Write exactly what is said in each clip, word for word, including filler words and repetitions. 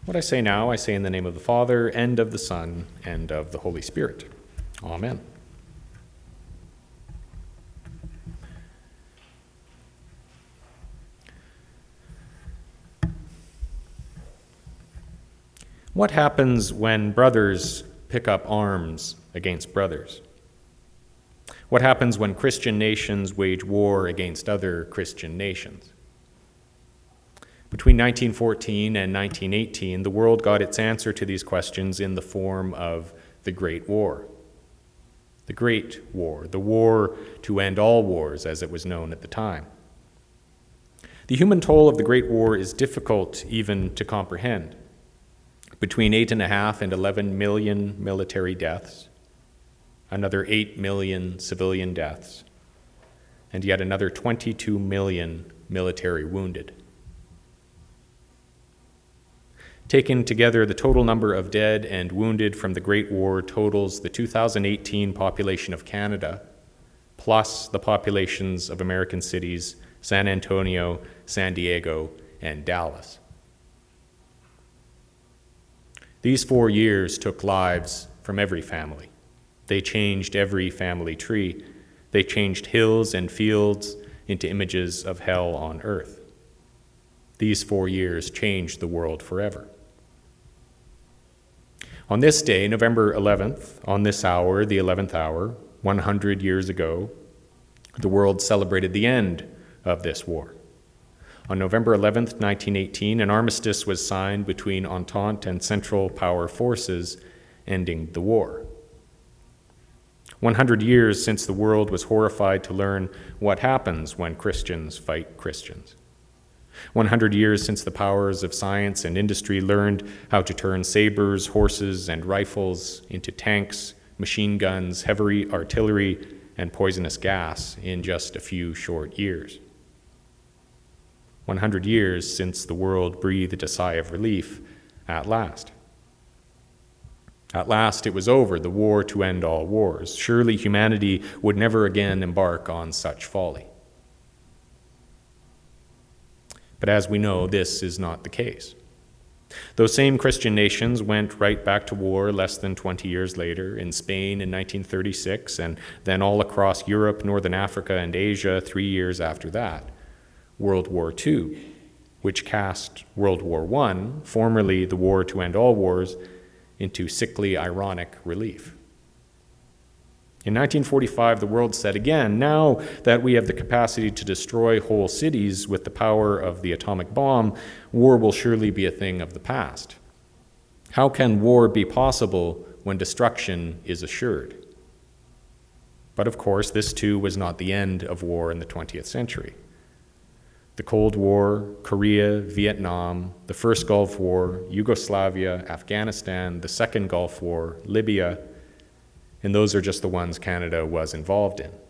What I say now, I say in the name of the Father, and of the Son, and of the Holy Spirit. Amen. What happens when brothers pick up arms against brothers? What happens when Christian nations wage war against other Christian nations? Between nineteen fourteen and nineteen eighteen, the world got its answer to these questions in the form of the Great War. The Great War, the war to end all wars, as it was known at the time. The human toll of the Great War is difficult even to comprehend. Between eight and a half and eleven million military deaths, another eight million civilian deaths, and yet another twenty-two million military wounded. Taken together, the total number of dead and wounded from the Great War totals the two thousand eighteen population of Canada, plus the populations of American cities San Antonio, San Diego, and Dallas. These four years took lives from every family. They changed every family tree. They changed hills and fields into images of hell on earth. These four years changed the world forever. On this day, November eleventh, on this hour, the eleventh hour, one hundred years ago, the world celebrated the end of this war. On November eleventh, nineteen eighteen, an armistice was signed between Entente and Central Power forces, ending the war. one hundred years since the world was horrified to learn what happens when Christians fight Christians. one hundred years since the powers of science and industry learned how to turn sabers, horses, and rifles into tanks, machine guns, heavy artillery, and poisonous gas in just a few short years. one hundred years since the world breathed a sigh of relief at last. At last it was over, the war to end all wars. Surely humanity would never again embark on such folly. But as we know, this is not the case. Those same Christian nations went right back to war less than twenty years later, in Spain in nineteen thirty-six, and then all across Europe, Northern Africa, and Asia three years after that. World War Two, which cast World War One, formerly the war to end all wars, into sickly, ironic relief. In nineteen forty-five, the world said again, now that we have the capacity to destroy whole cities with the power of the atomic bomb, war will surely be a thing of the past. How can war be possible when destruction is assured? But of course, this too was not the end of war in the twentieth century. The Cold War, Korea, Vietnam, the First Gulf War, Yugoslavia, Afghanistan, the Second Gulf War, Libya, and those are just the ones Canada was involved in.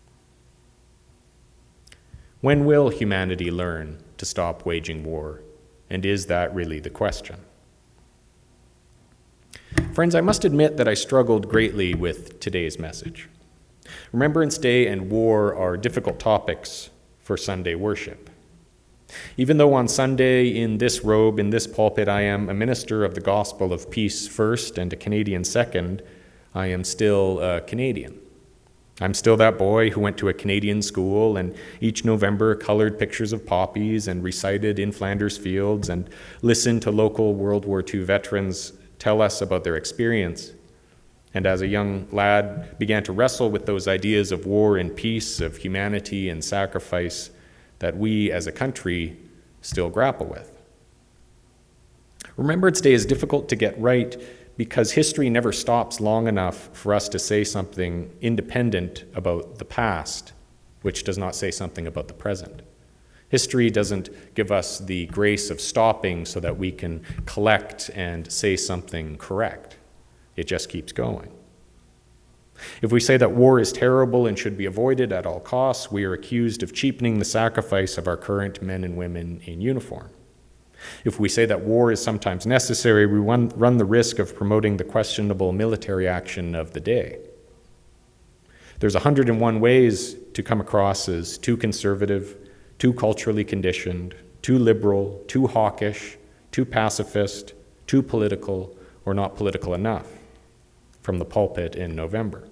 When will humanity learn to stop waging war? And is that really the question? Friends, I must admit that I struggled greatly with today's message. Remembrance Day and war are difficult topics for Sunday worship. Even though on Sunday, in this robe, in this pulpit, I am a minister of the gospel of peace first and a Canadian second, I am still a Canadian. I'm still that boy who went to a Canadian school and each November colored pictures of poppies and recited In Flanders Fields and listened to local World War Two veterans tell us about their experience. And as a young lad, began to wrestle with those ideas of war and peace, of humanity and sacrifice that we as a country still grapple with. Remembrance Day is difficult to get right because history never stops long enough for us to say something independent about the past, which does not say something about the present. History doesn't give us the grace of stopping so that we can collect and say something correct. It just keeps going. If we say that war is terrible and should be avoided at all costs, we are accused of cheapening the sacrifice of our current men and women in uniform. If we say that war is sometimes necessary, we run, run the risk of promoting the questionable military action of the day. There's a hundred and one ways to come across as too conservative, too culturally conditioned, too liberal, too hawkish, too pacifist, too political, or not political enough from the pulpit in November.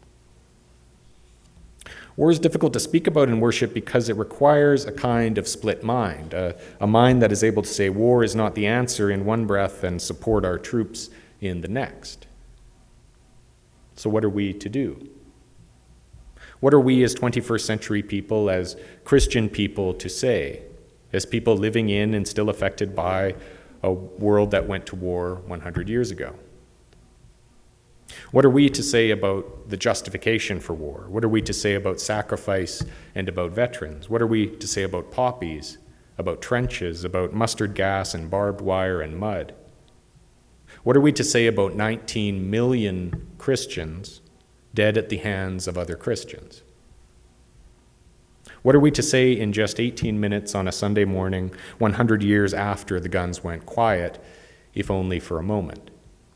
War is difficult to speak about in worship because it requires a kind of split mind, a, a mind that is able to say war is not the answer in one breath and support our troops in the next. So what are we to do? What are we as twenty-first century people, as Christian people, to say, as people living in and still affected by a world that went to war one hundred years ago? What are we to say about the justification for war? What are we to say about sacrifice and about veterans? What are we to say about poppies, about trenches, about mustard gas and barbed wire and mud? What are we to say about nineteen million Christians dead at the hands of other Christians? What are we to say in just eighteen minutes on a Sunday morning, one hundred years after the guns went quiet, if only for a moment?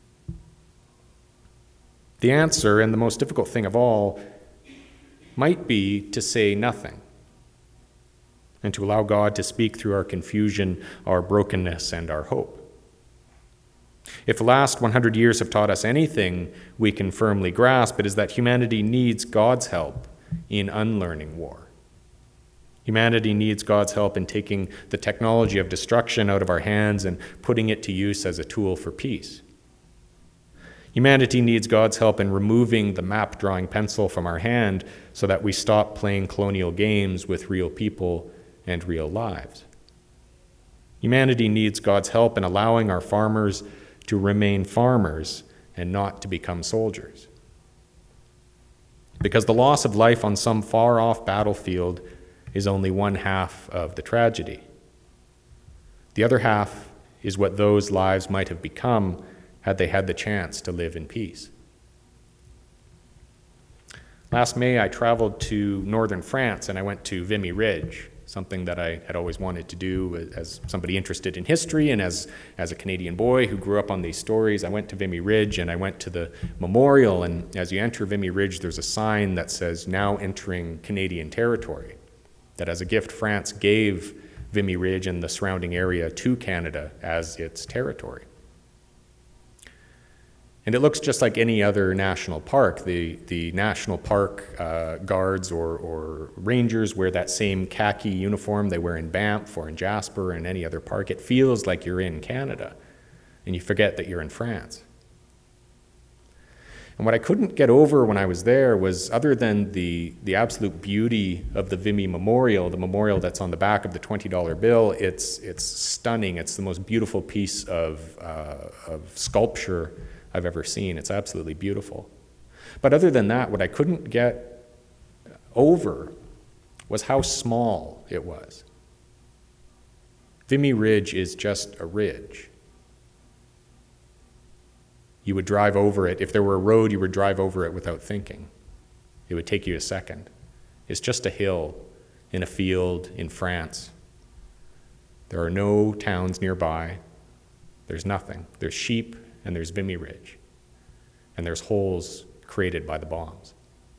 The answer, and the most difficult thing of all, might be to say nothing and to allow God to speak through our confusion, our brokenness, and our hope. If the last one hundred years have taught us anything we can firmly grasp, it is that humanity needs God's help in unlearning war. Humanity needs God's help in taking the technology of destruction out of our hands and putting it to use as a tool for peace. Humanity needs God's help in removing the map-drawing pencil from our hand so that we stop playing colonial games with real people and real lives. Humanity needs God's help in allowing our farmers to remain farmers and not to become soldiers. Because the loss of life on some far-off battlefield is only one half of the tragedy. The other half is what those lives might have become had they had the chance to live in peace. Last May, I traveled to northern France and I went to Vimy Ridge, something that I had always wanted to do as somebody interested in history and as, as a Canadian boy who grew up on these stories. I went to Vimy Ridge and I went to the memorial, and as you enter Vimy Ridge, there's a sign that says, "Now entering Canadian territory," that as a gift, France gave Vimy Ridge and the surrounding area to Canada as its territory. And it looks just like any other national park. The, the national park uh, guards or, or rangers wear that same khaki uniform they wear in Banff or in Jasper and any other park. It feels like you're in Canada, and you forget that you're in France. And what I couldn't get over when I was there was, other than the, the absolute beauty of the Vimy Memorial, the memorial that's on the back of the twenty dollar bill, it's, it's stunning. It's the most beautiful piece of, uh, of sculpture I've ever seen. It's absolutely beautiful. But other than that, what I couldn't get over was how small it was. Vimy Ridge is just a ridge. You would drive over it. If there were a road, you would drive over it without thinking. It would take you a second. It's just a hill in a field in France. There are no towns nearby. There's nothing. There's sheep, and there's Vimy Ridge, and there's holes created by the bombs.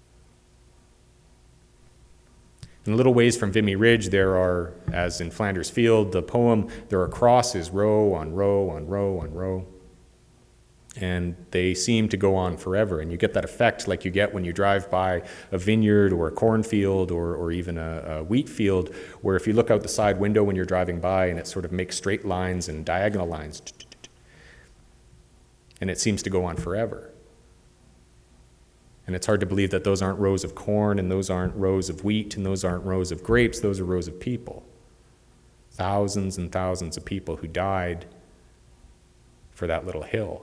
In a little ways from Vimy Ridge, there are, as in Flanders Field, the poem, there are crosses row on row on row on row, and they seem to go on forever, and you get that effect like you get when you drive by a vineyard or a cornfield or, or even a, a wheat field, where if you look out the side window when you're driving by and it sort of makes straight lines and diagonal lines, and it seems to go on forever. And it's hard to believe that those aren't rows of corn, and those aren't rows of wheat, and those aren't rows of grapes. Those are rows of people. Thousands and thousands of people who died for that little hill.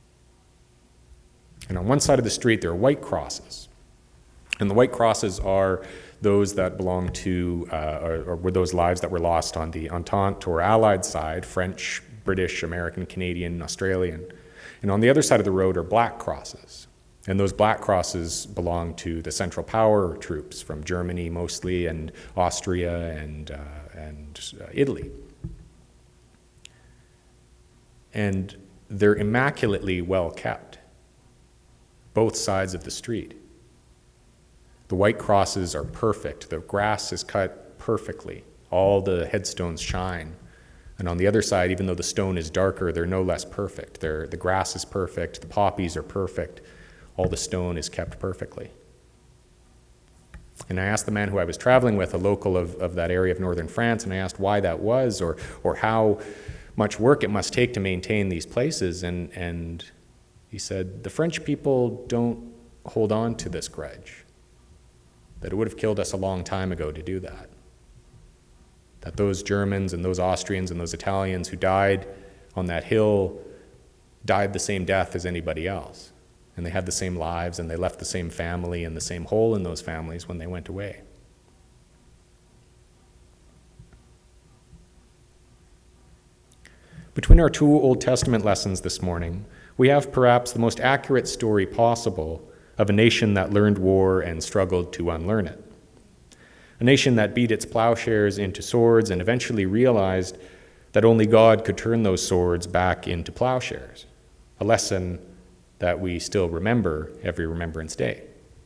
And on one side of the street, there are white crosses. And the white crosses are those that belong to, uh, or, or were those lives that were lost on the Entente or Allied side, French, British, American, Canadian, Australian. And on the other side of the road are black crosses. And those black crosses belong to the Central Power troops from Germany mostly, and Austria and, uh, and uh, Italy. And they're immaculately well kept, both sides of the street. The white crosses are perfect. The grass is cut perfectly. All the headstones shine And on the other side, even though the stone is darker, they're no less perfect. They're, the grass is perfect, the poppies are perfect, all the stone is kept perfectly. And I asked the man who I was traveling with, a local of, of that area of northern France, and I asked why that was, or, or how much work it must take to maintain these places. And, and he said, the French people don't hold on to this grudge, that it would have killed us a long time ago to do that. That those Germans and those Austrians and those Italians who died on that hill died the same death as anybody else. And they had the same lives, and they left the same family and the same hole in those families when they went away. Between our two Old Testament lessons this morning, we have perhaps the most accurate story possible of a nation that learned war and struggled to unlearn it. A nation that beat its plowshares into swords and eventually realized that only God could turn those swords back into plowshares, a lesson that we still remember every Remembrance Day.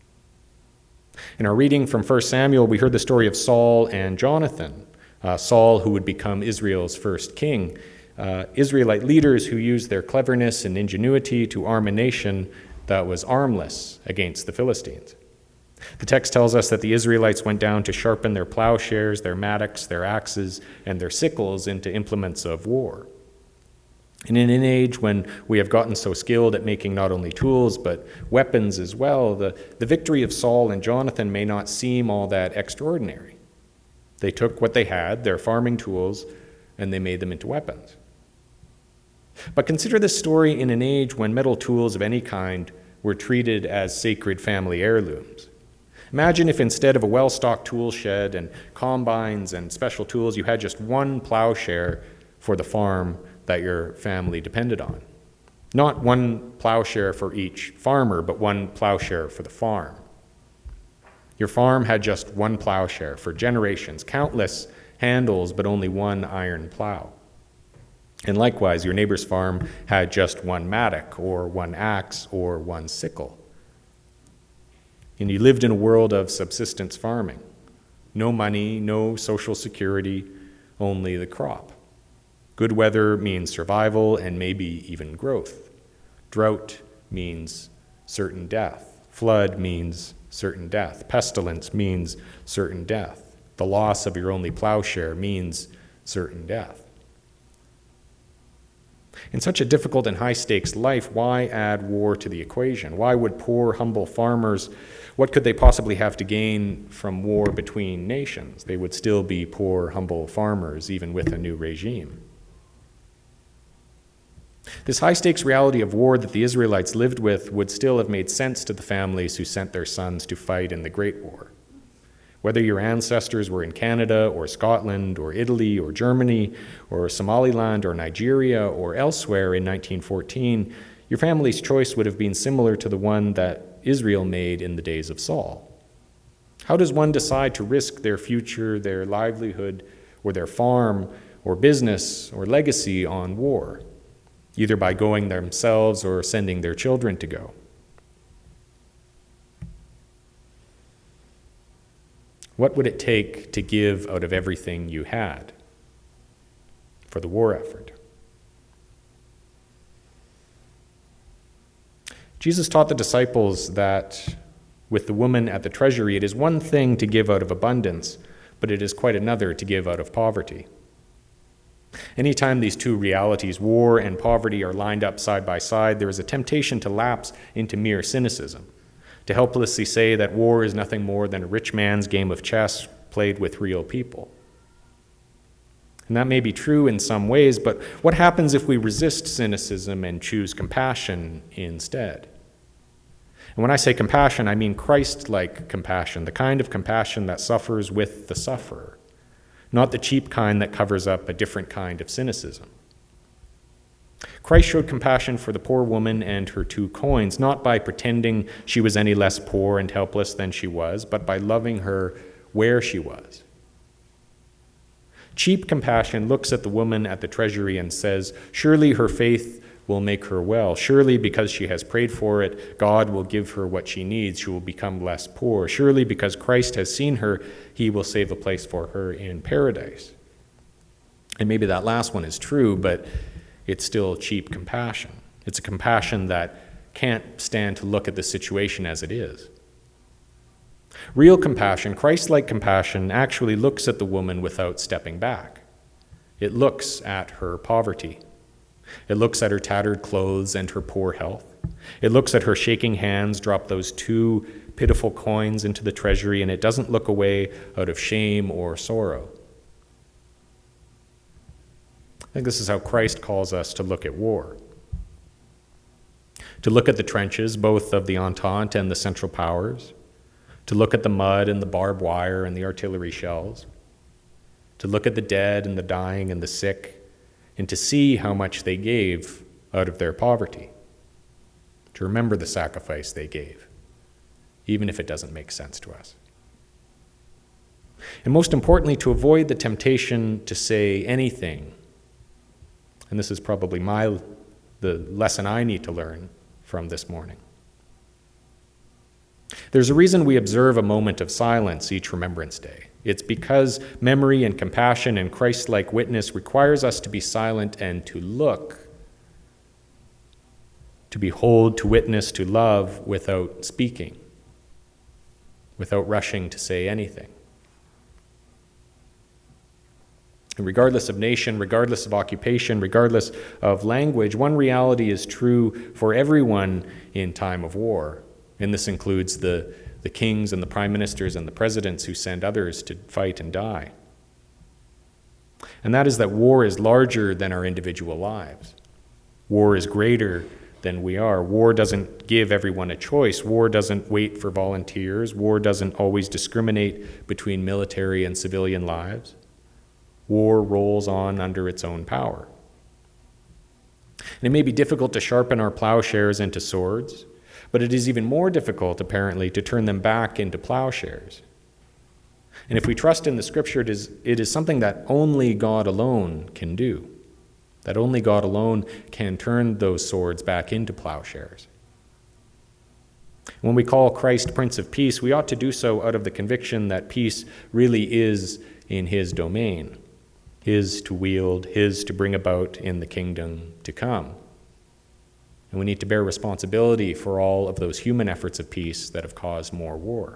In our reading from First Samuel, we heard the story of Saul and Jonathan, uh, Saul who would become Israel's first king, uh, Israelite leaders who used their cleverness and ingenuity to arm a nation that was armless against the Philistines. The text tells us that the Israelites went down to sharpen their plowshares, their mattocks, their axes, and their sickles into implements of war. And in an age when we have gotten so skilled at making not only tools but weapons as well, the, the victory of Saul and Jonathan may not seem all that extraordinary. They took what they had, their farming tools, and they made them into weapons. But consider this story in an age when metal tools of any kind were treated as sacred family heirlooms. Imagine if instead of a well-stocked tool shed and combines and special tools, you had just one plowshare for the farm that your family depended on. Not one plowshare for each farmer, but one plowshare for the farm. Your farm had just one plowshare for generations, countless handles, but only one iron plow. And likewise, your neighbor's farm had just one mattock, or one axe, or one sickle. And you lived in a world of subsistence farming. No money, no social security, only the crop. Good weather means survival and maybe even growth. Drought means certain death. Flood means certain death. Pestilence means certain death. The loss of your only plowshare means certain death. In such a difficult and high-stakes life, why add war to the equation? Why would poor, humble farmers, what could they possibly have to gain from war between nations? They would still be poor, humble farmers, even with a new regime. This high-stakes reality of war that the Israelites lived with would still have made sense to the families who sent their sons to fight in the Great War. Whether your ancestors were in Canada or Scotland or Italy or Germany or Somaliland or Nigeria or elsewhere in nineteen fourteen, your family's choice would have been similar to the one that Israel made in the days of Saul. How does one decide to risk their future, their livelihood, or their farm or business or legacy on war, either by going themselves or sending their children to go? What would it take to give out of everything you had for the war effort? Jesus taught the disciples that with the woman at the treasury, it is one thing to give out of abundance, but it is quite another to give out of poverty. Anytime these two realities, war and poverty, are lined up side by side, there is a temptation to lapse into mere cynicism, to helplessly say that war is nothing more than a rich man's game of chess played with real people. And that may be true in some ways, but what happens if we resist cynicism and choose compassion instead? And when I say compassion, I mean Christ-like compassion, the kind of compassion that suffers with the sufferer, not the cheap kind that covers up a different kind of cynicism. Christ showed compassion for the poor woman and her two coins, not by pretending she was any less poor and helpless than she was, but by loving her where she was. Cheap compassion looks at the woman at the treasury and says, surely her faith will make her well. Surely because she has prayed for it, God will give her what she needs. She will become less poor. Surely because Christ has seen her, he will save a place for her in paradise. And maybe that last one is true, but it's still cheap compassion. It's a compassion that can't stand to look at the situation as it is. Real compassion, Christ-like compassion, actually looks at the woman without stepping back. It looks at her poverty. It looks at her tattered clothes and her poor health. It looks at her shaking hands drop those two pitiful coins into the treasury, and it doesn't look away out of shame or sorrow. I think this is how Christ calls us to look at war. To look at the trenches, both of the Entente and the Central Powers. To look at the mud and the barbed wire and the artillery shells. To look at the dead and the dying and the sick, and to see how much they gave out of their poverty. To remember the sacrifice they gave, even if it doesn't make sense to us. And most importantly, to avoid the temptation to say anything. And this is probably my the lesson I need to learn from this morning. There's a reason we observe a moment of silence each Remembrance Day. It's because memory and compassion and Christ-like witness requires us to be silent and to look, to behold, to witness, to love without speaking, without rushing to say anything. And regardless of nation, regardless of occupation, regardless of language, one reality is true for everyone in time of war. And this includes the, the kings and the prime ministers and the presidents who send others to fight and die. And that is that war is larger than our individual lives. War is greater than we are. War doesn't give everyone a choice. War doesn't wait for volunteers. War doesn't always discriminate between military and civilian lives. War rolls on under its own power. And it may be difficult to sharpen our plowshares into swords, but it is even more difficult, apparently, to turn them back into plowshares. And if we trust in the Scripture, it is, it is something that only God alone can do, that only God alone can turn those swords back into plowshares. When we call Christ Prince of Peace, we ought to do so out of the conviction that peace really is in his domain, his to wield, his to bring about in the kingdom to come. And we need to bear responsibility for all of those human efforts of peace that have caused more war.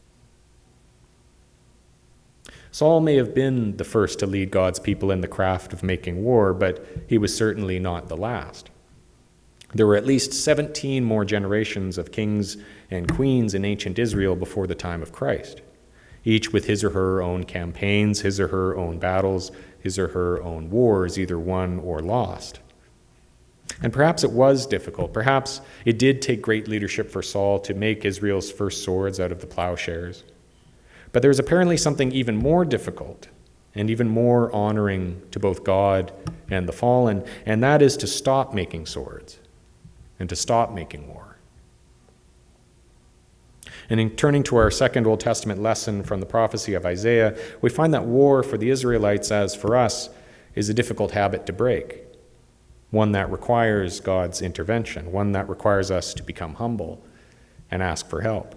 Saul may have been the first to lead God's people in the craft of making war, but he was certainly not the last. There were at least seventeen more generations of kings and queens in ancient Israel before the time of Christ, each with his or her own campaigns, his or her own battles, his or her own wars, either won or lost. And perhaps it was difficult. Perhaps it did take great leadership for Saul to make Israel's first swords out of the plowshares. But there is apparently something even more difficult and even more honoring to both God and the fallen, and that is to stop making swords and to stop making war. And in turning to our second Old Testament lesson from the prophecy of Isaiah, we find that war for the Israelites, as for us, is a difficult habit to break, one that requires God's intervention, one that requires us to become humble and ask for help.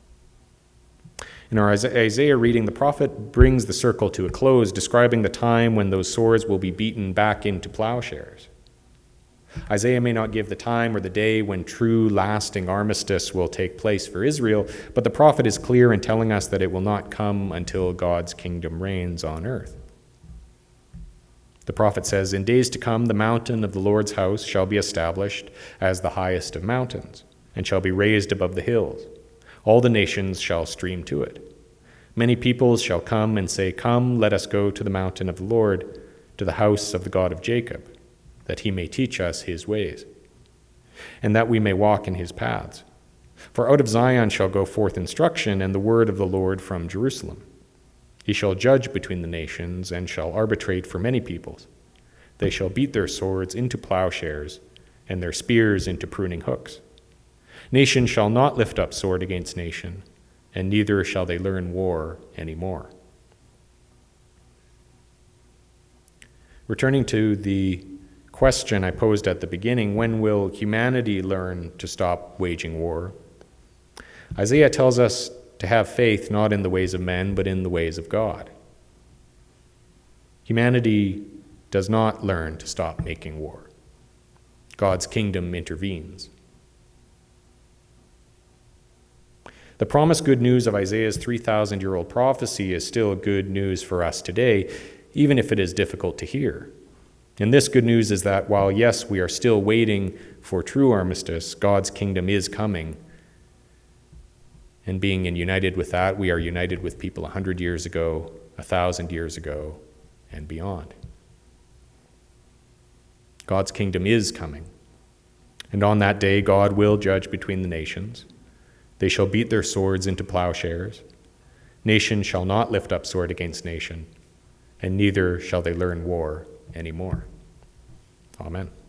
In our Isaiah reading, the prophet brings the circle to a close, describing the time when those swords will be beaten back into plowshares. Isaiah may not give the time or the day when true, lasting armistice will take place for Israel, but the prophet is clear in telling us that it will not come until God's kingdom reigns on earth. The prophet says, "In days to come, the mountain of the Lord's house shall be established as the highest of mountains, and shall be raised above the hills. All the nations shall stream to it. Many peoples shall come and say, 'Come, let us go to the mountain of the Lord, to the house of the God of Jacob, that he may teach us his ways, and that we may walk in his paths. For out of Zion shall go forth instruction, and the word of the Lord from Jerusalem. He shall judge between the nations, and shall arbitrate for many peoples. They shall beat their swords into plowshares, and their spears into pruning hooks. Nation shall not lift up sword against nation, and neither shall they learn war any more." Returning to the question I posed at the beginning, when will humanity learn to stop waging war? Isaiah tells us to have faith not in the ways of men, but in the ways of God. Humanity does not learn to stop making war. God's kingdom intervenes. The promised good news of Isaiah's three thousand year old prophecy is still good news for us today, even if it is difficult to hear. And this good news is that while, yes, we are still waiting for true armistice, God's kingdom is coming. And being united with that, we are united with people a hundred years ago, a thousand years ago, and beyond. God's kingdom is coming. And on that day, God will judge between the nations. They shall beat their swords into plowshares. Nation shall not lift up sword against nation, and neither shall they learn war anymore. Amen.